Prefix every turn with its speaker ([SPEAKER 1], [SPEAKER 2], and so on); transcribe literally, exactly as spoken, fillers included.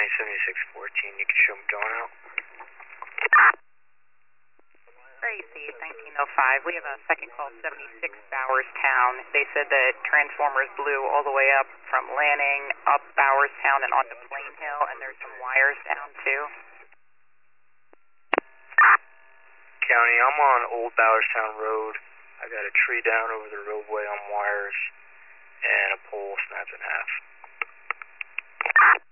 [SPEAKER 1] County seventy-six fourteen, you can show them going out.
[SPEAKER 2] Tracy, nineteen oh five. We have a second call, seventy-six Bowerstown. They said that transformers blew all the way up from Lanning, up Bowerstown, and onto Plain Hill, and there's some wires down too.
[SPEAKER 1] County, I'm on Old Bowerstown Road. I got a tree down over the roadway on wires, and a pole snapped in half.